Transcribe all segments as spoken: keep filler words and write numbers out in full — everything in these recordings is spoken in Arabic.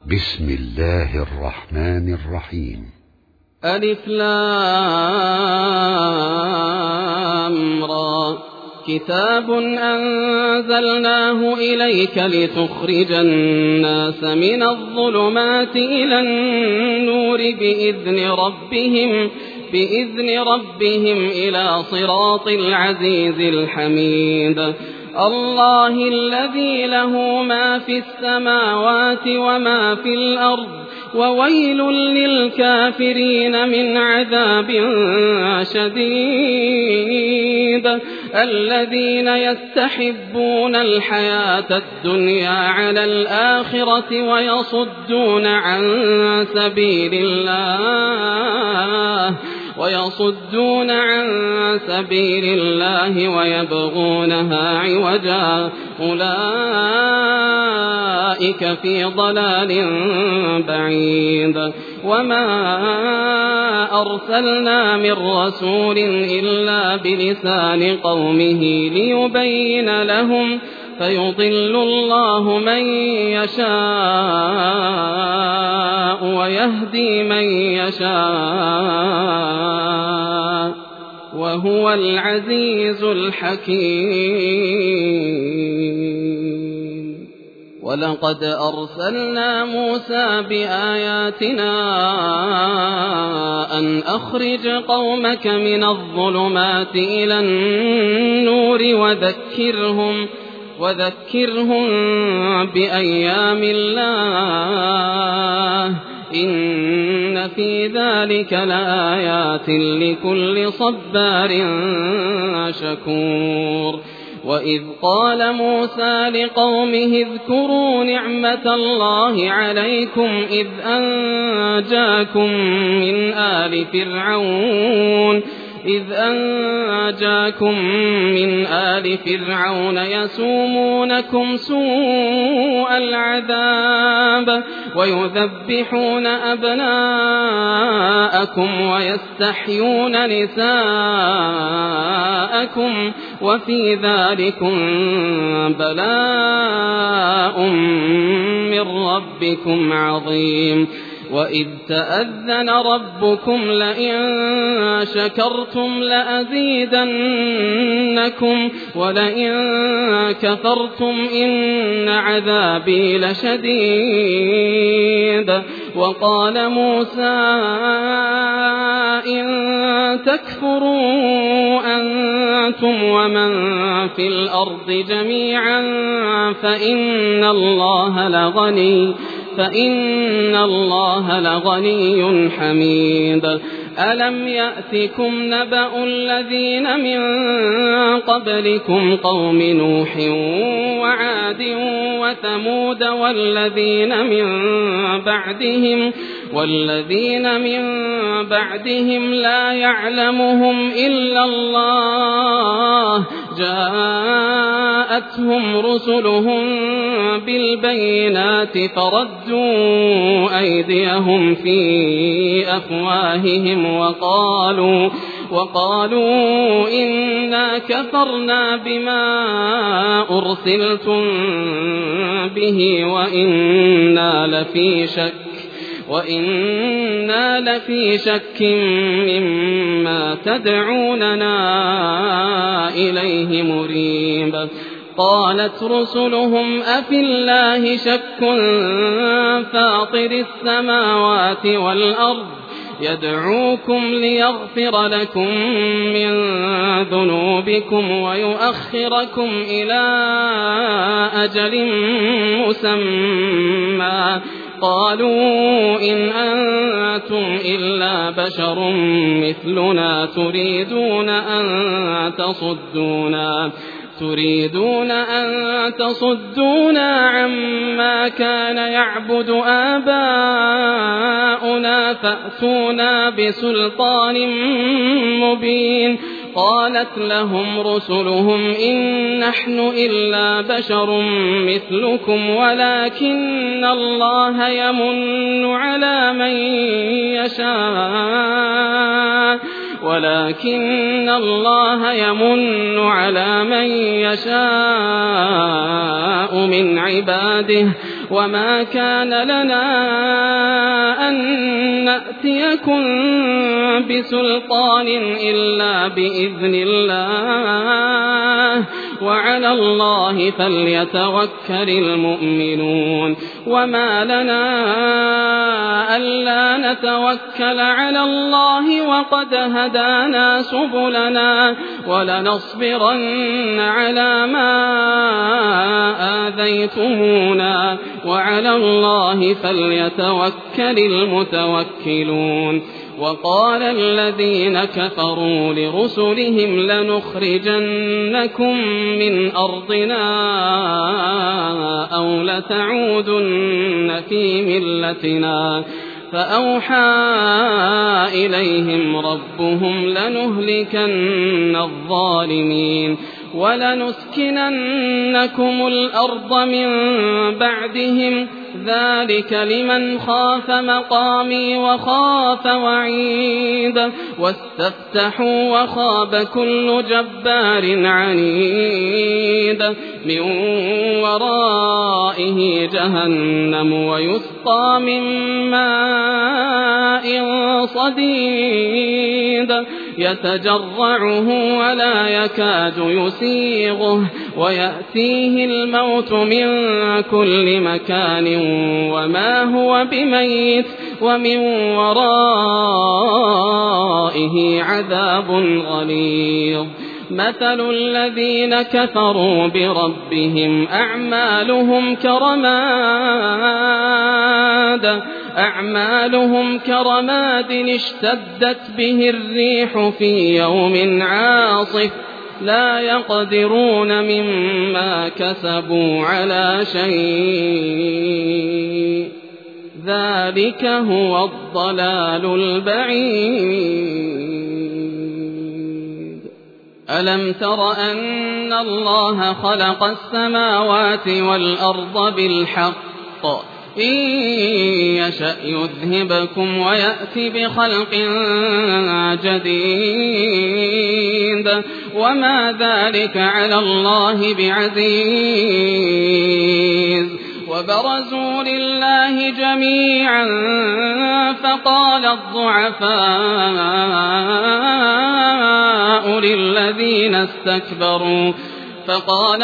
بسم الله الرحمن الرحيم. ألف لام را. كتاب أنزلناه إليك لتخرج الناس من الظلمات إلى النور بإذن ربهم بإذن ربهم إلى صراط العزيز الحميد. الله الذي له ما في السماوات وما في الأرض وويل للكافرين من عذاب شديد. الذين يستحبون الحياة الدنيا على الآخرة ويصدون عن سبيل الله ويصدون عن سبيل الله ويبغونها عوجا أولئك في ضلال بعيد. وما أرسلنا من رسول إلا بلسان قومه ليبين لهم فيضل الله من يشاء ويهدي من يشاء وهو العزيز الحكيم. ولقد أرسلنا موسى بآياتنا أن أخرج قومك من الظلمات إلى النور وذكرهم وذكرهم بأيام الله إن في ذلك لآيات لكل صبار شكور. وإذ قال موسى لقومه اذكروا نعمة الله عليكم إذ أنجاكم من آل فرعون إذ أنجاكم من آل فرعون يسومونكم سوء العذاب ويذبحون أبناءكم ويستحيون نساءكم وفي ذلكم بلاء من ربكم عظيم. وإذ تأذن ربكم لئن شكرتم لأزيدنكم ولئن كفرتم إن عذابي لشديد. وقال موسى إن تكفروا أنتم ومن في الأرض جميعا فإن الله لغني فإن الله لغني حميد. ألم يأتكم نبأ الذين من قبلكم قوم نوح وعاد وثمود والذين من بعدهم والذين من بعدهم لا يعلمهم إلا الله جاءتهم رسلهم بالبينات فردوا أيديهم في أفواههم وقالوا وقالوا إنا كفرنا بما أرسلتم به وإنا لفي شك وإنا لفي شك مما تدعوننا إليه مريب. قالت رسلهم أفي الله شك فاطر السماوات والأرض يدعوكم ليغفر لكم من ذنوبكم ويؤخركم إلى أجل مسمى قالوا إن أنتم إلا بشر مثلنا تريدون أن تصدونا تريدون أن تصدونا عما كان يعبد آباؤنا فأتونا بسلطان مبين. قالت لهم رسلهم إن نحن إلا بشر مثلكم ولكن الله يمن على من يشاء ولكن الله يمن على من يشاء من عباده وما كان لنا أن نأتيكم بسلطان إلا بإذن الله وعلى الله فليتوكل المؤمنون وما لنا ألا نتوكل على الله وقد هدانا سبلنا ولنصبرن على ما آذيتمونا وعلى الله فليتوكل المتوكلون وقال الذين كفروا لرسلهم لنخرجنكم من أرضنا أو لتعودن في ملتنا فأوحى إليهم ربهم لنهلكن الظالمين ولنسكننكم الأرض من بعدهم ذلك لمن خاف مقامي وخاف وعيد واستفتحوا وخاب كل جبار عنيد من ورائه جهنم ويسقى من ماء صديد يتجرعه ولا يكاد يسيغه ويأتيه الموت من كل مكان وما هو بميت ومن ورائه عذاب غليظ مثل الذين كفروا بربهم أعمالهم كرماد أعمالهم كرماد اشتدت به الريح في يوم عاصف لا يقدرون مما كسبوا على شيء ذلك هو الضلال البعيد ألم تر أن الله خلق السماوات والأرض بالحق إن يشأ يذهبكم ويأتي بخلق جديد وما ذلك على الله بعزيز وبرزوا لله جميعا فقال الضعفاء للذين استكبروا فقال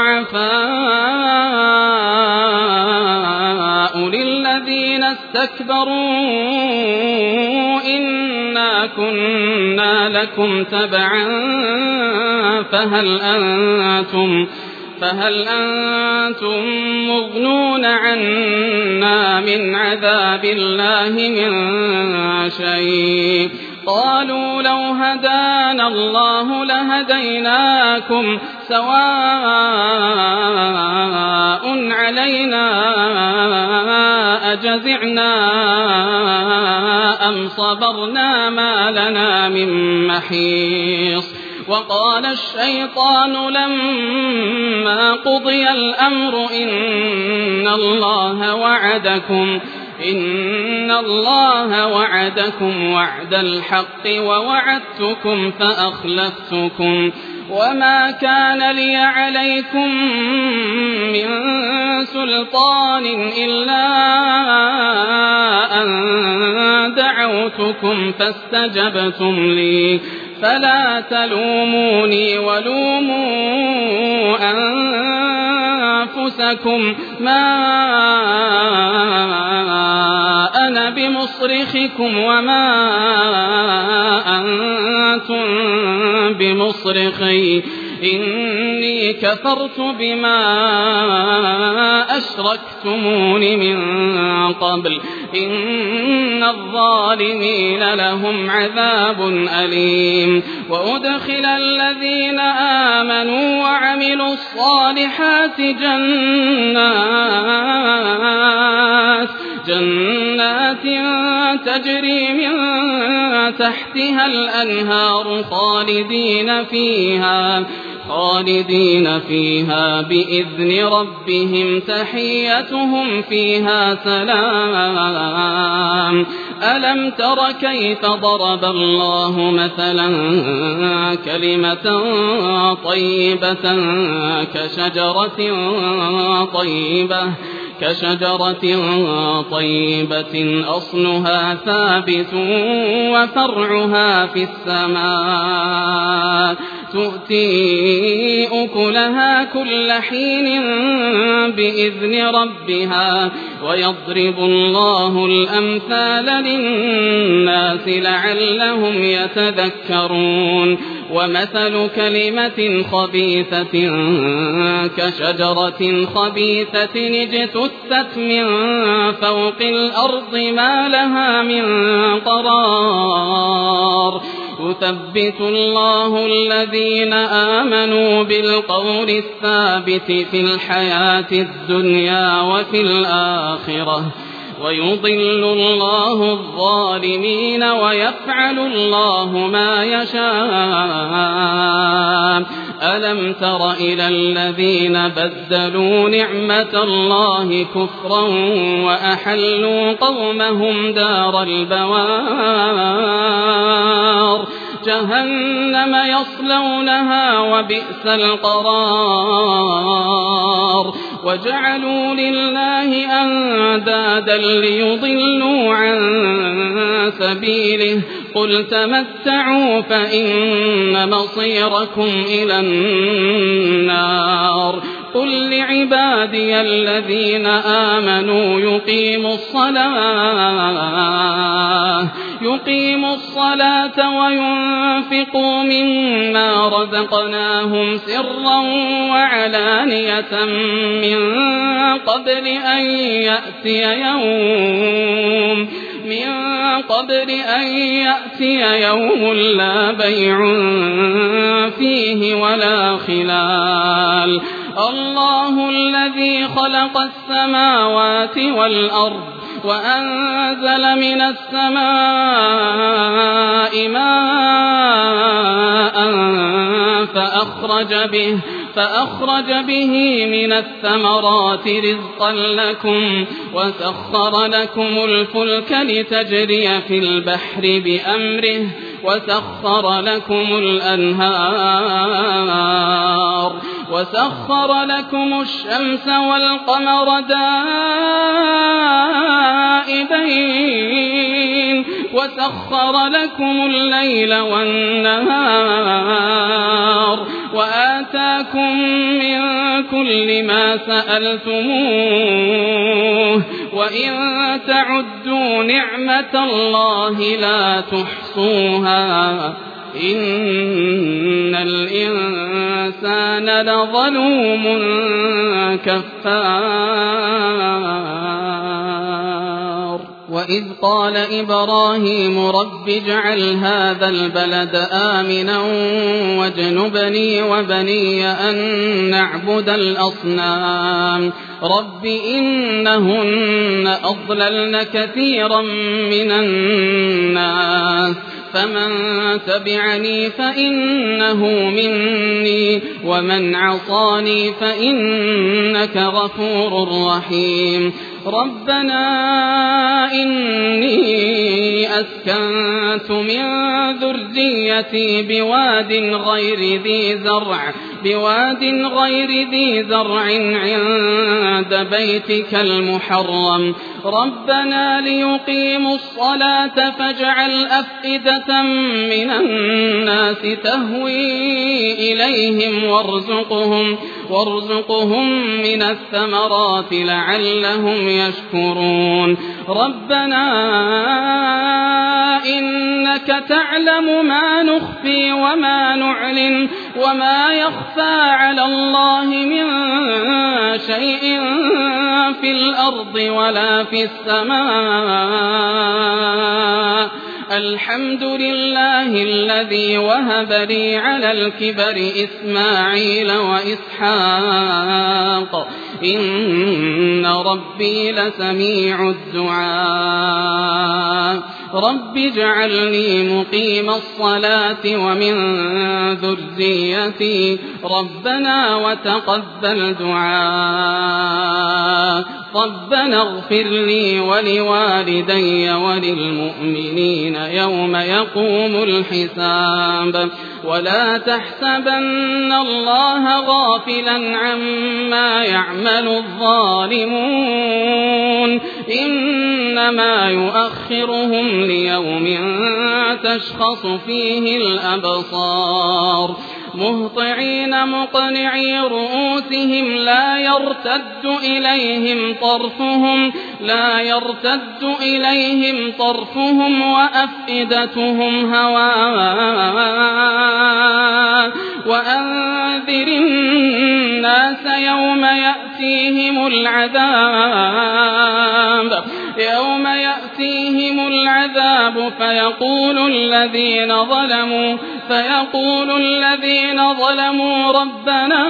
الضعفاء للذين استكبروا إنا كنا لكم تبعا فهل أنتم فهل أنتم مغنون عنا من عذاب الله من شيء قالوا لو هدانا الله لهديناكم سواء علينا أجزعنا أم صبرنا ما لنا من محيص وقال الشيطان لما قضي الأمر إن الله وعدكم إن الله وعدكم وعد الحق ووعدتكم فأخلفتكم وما كان لي عليكم من سلطان إلا أن دعوتكم فاستجبتم لي فلا تلوموني ولوموا أنفسكم ما أنا بمصرخكم وما أنتم بمصرخي إني كفرت بما أشركتمون من قبل إن الظالمين لهم عذاب أليم وأدخل الذين آمنوا وعملوا الصالحات جنات جنات تجري من تحتها الأنهار خالدين فيها خالدين فيها بإذن ربهم تحيتهم فيها سلام ألم تر كيف ضرب الله مثلا كلمة طيبة كشجرة طيبة كشجرة طيبة أصلها ثابت وفرعها في السماء تؤتي أكلها كل حين بإذن ربها ويضرب الله الأمثال للناس لعلهم يتذكرون ومثل كلمة خبيثة كشجرة خبيثة اجتثت من فوق الأرض ما لها من قرار يثبت الله الذين آمنوا بالقول الثابت في الحياة الدنيا وفي الآخرة ويضل الله الظالمين ويفعل الله ما يشاء ألم تر إلى الذين بدلوا نعمة الله كفرا وأحلوا قومهم دار البوار جهنم يصلونها وبئس القرار وجعلوا لله أندادا ليضلوا عن سبيله قل تمتعوا فإن مصيركم إلى النار قل لعبادي الذين آمنوا يقيموا الصلاة يقيموا الصلاة وينفقوا مما رزقناهم سرا وعلانية من قبل أن يأتي يوم من قبل أن يأتي يوم لا بيع فيه ولا خلال الله الذي خلق السماوات والأرض وأنزل من السماء ماء فأخرج به فأخرج به من الثمرات رزقا لكم وسخر لكم الفلك لتجري في البحر بأمره وسخر لكم الأنهار وسخر لكم الشمس والقمر دائبين وسخر لكم الليل والنهار وآتاكم من كل ما سألتموه وإن تعدوا نعمة الله لا تحصوها إن الإنسان لظلوم كفار وإذ قال إبراهيم رب اجعل هذا البلد آمنا واجنبني وبني أن نعبد الأصنام رب إنهن أضللن كثيرا من الناس فمن تبعني فإنه مني ومن عصاني فإنك غفور رحيم ربنا إني أسكنت من ذريتي بواد غير ذي زرع بواد غير ذي زرع عند بيتك المحرم ربنا ليقيموا الصلاة فاجعل أفئدة من الناس تهوي إليهم وارزقهم وارزقهم من الثمرات لعلهم يشكرون ربنا إنك تعلم ما نخفي وما نعلن وما يخفى على الله من شيء في الأرض ولا في السماء الحمد لله الذي وهب لي على الكبر إسماعيل وإسحاق إن ربي لسميع الدعاء رب اجعلني مقيم الصلاة ومن ذريتي ربنا وتقبل دعاء ربنا اغفر لي ولوالدي وللمؤمنين يوم يقوم الحساب ولا تحسبن الله غافلا عما يعمل الظالمون إنما يؤخرهم ليوم تشخص فيه الأبصار مهطعين مقنعي رؤوسهم لا يرتد إليهم طرفهم لا يرتد إليهم طرفهم وأفئدتهم هواء وأنذر الناس يوم يأتيهم العذاب يوم يأتيهم العذاب فيقول الذين ظلموا فيقول الذين ظلموا ربنا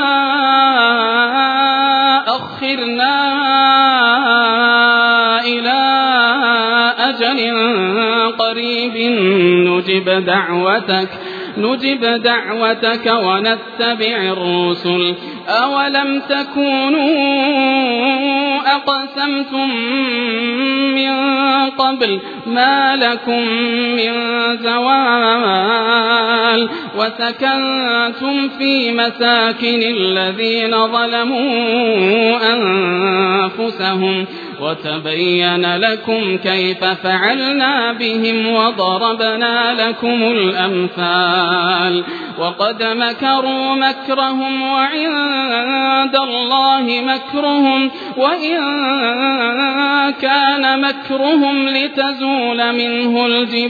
أخرنا إلى أجل قريب نجب دعوتك نجب دعوتك ونتبع الرسل أولم تكونوا أقسمتم من قبل ما لكم من زوال وسكنتم في مساكن الذين ظلموا أنفسهم وتبين لكم كيف فعلنا بهم وضربنا لكم الأمثال وقد مكروا مكرهم وعند الله مكرهم وإن كان مكرهم لتزول منه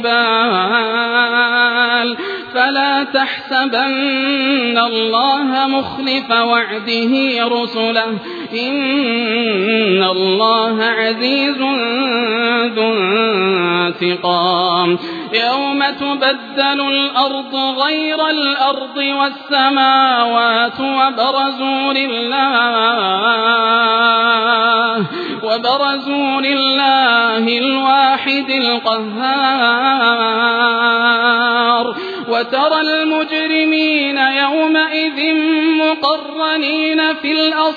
الجبال فلا تحسبن الله مخلف وعده رسله إن الله عزيز ذو انتقام يوم تبدل الأرض غير الأرض والسماوات وبرزوا لله وبرزوا لله الواحد القهار وترى المجرمين يومئذ مقرنين في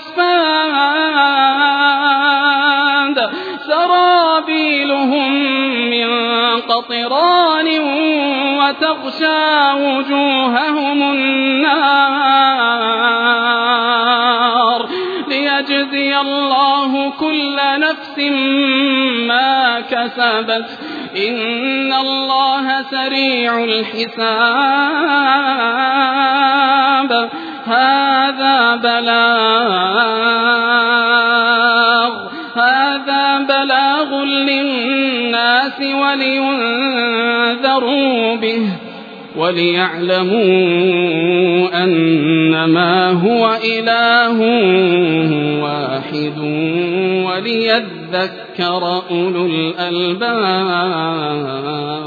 الأصفاد سرابيلهم من قطران وتغشى وجوههم النار ليجزي الله كل نفس ما كسبت إن الله سريع الحساب هذا بلاغ هذا بلاغ للناس ولينذروا به وليعلموا أنما هو إله واحد وليذكر أولو الألباب.